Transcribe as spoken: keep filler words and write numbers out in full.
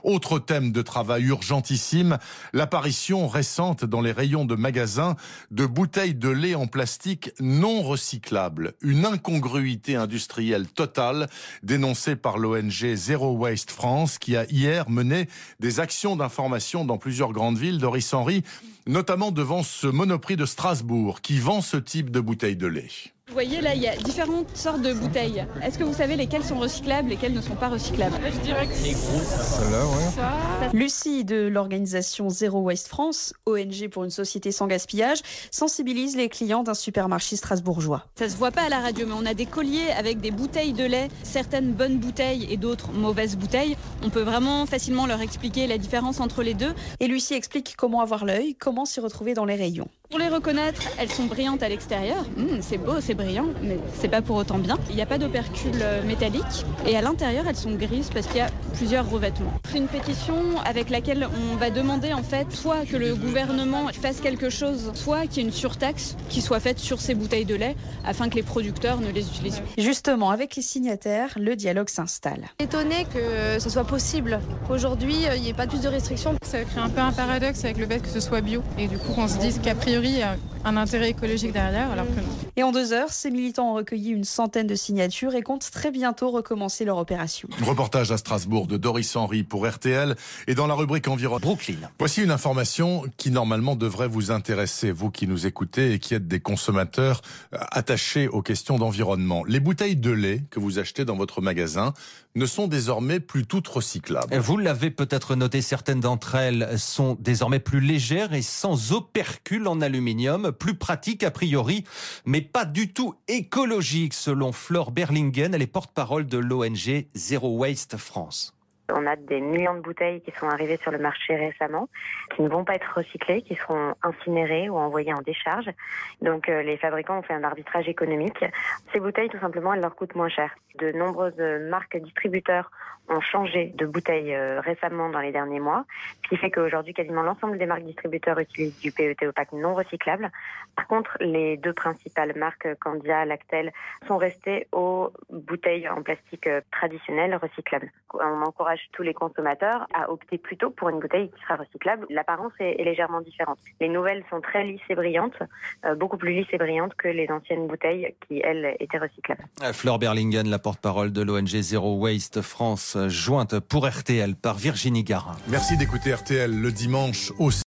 Autre thème de travail urgentissime, l'apparition récente dans les rayons de magasins de bouteilles de lait en plastique non recyclables. Une incongruité industrielle totale dénoncée par l'O N G Zero Waste France qui a hier mené des actions d'information dans plusieurs grandes villes. Doris Henry, notamment devant ce Monoprix de Strasbourg qui vend ce type de bouteilles de lait. Vous voyez là, il y a différentes sortes de bouteilles. Est-ce que vous savez lesquelles sont recyclables, lesquelles ne sont pas recyclables? Je dirais que c'est gros. Celle-là, ouais. Ça... Lucie de l'organisation Zero Waste France, O N G pour une société sans gaspillage, sensibilise les clients d'un supermarché strasbourgeois. Ça se voit pas à la radio, mais on a des colliers avec des bouteilles de lait, certaines bonnes bouteilles et d'autres mauvaises bouteilles. On peut vraiment facilement leur expliquer la différence entre les deux. Et Lucie explique comment avoir l'œil, comment s'y retrouver dans les rayons. Pour les reconnaître, elles sont brillantes à l'extérieur. Mmh, c'est beau, c'est brillant, mais c'est pas pour autant bien. Il n'y a pas d'opercule métallique et à l'intérieur, elles sont grises parce qu'il y a plusieurs revêtements. C'est une pétition avec laquelle on va demander en fait soit que le gouvernement fasse quelque chose, soit qu'il y ait une surtaxe qui soit faite sur ces bouteilles de lait afin que les producteurs ne les utilisent plus. Justement, avec les signataires, le dialogue s'installe. Étonné que ce soit possible qu'aujourd'hui, il n'y ait pas plus de restrictions. Ça crée un peu un paradoxe avec le fait que ce soit bio et du coup qu'on se dise qu'a priori il y a un intérêt écologique derrière, alors que non. Et en deux heures, ces militants ont recueilli une centaine de signatures et comptent très bientôt recommencer leur opération. Reportage à Strasbourg de Doris Henry pour R T L et dans la rubrique environnement. Brooklyn. Voici une information qui normalement devrait vous intéresser, vous qui nous écoutez et qui êtes des consommateurs attachés aux questions d'environnement. Les bouteilles de lait que vous achetez dans votre magasin ne sont désormais plus toutes recyclables. Vous l'avez peut-être noté, certaines d'entre elles sont désormais plus légères et sans opercule en aluminium, plus pratique a priori, mais pas du tout écologique selon Flore Berlingen, elle est porte-parole de l'O N G Zero Waste France. On a des millions de bouteilles qui sont arrivées sur le marché récemment, qui ne vont pas être recyclées, qui seront incinérées ou envoyées en décharge. Donc euh, les fabricants ont fait un arbitrage économique. Ces bouteilles, tout simplement, elles leur coûtent moins cher. De nombreuses marques distributeurs ont changé de bouteilles euh, récemment dans les derniers mois, ce qui fait qu'aujourd'hui, quasiment l'ensemble des marques distributeurs utilisent du P E T opaque non recyclable. Par contre, les deux principales marques, Candia, Lactel, sont restées aux bouteilles en plastique euh, traditionnelles recyclables. On encourage tous les consommateurs à opter plutôt pour une bouteille qui sera recyclable. L'apparence est, est légèrement différente. Les nouvelles sont très lisses et brillantes, euh, beaucoup plus lisses et brillantes que les anciennes bouteilles qui, elles, étaient recyclables. Flore Berlingen, la porte-parole de l'O N G Zero Waste France, jointe pour R T L par Virginie Garin. Merci d'écouter R T L le dimanche aussi.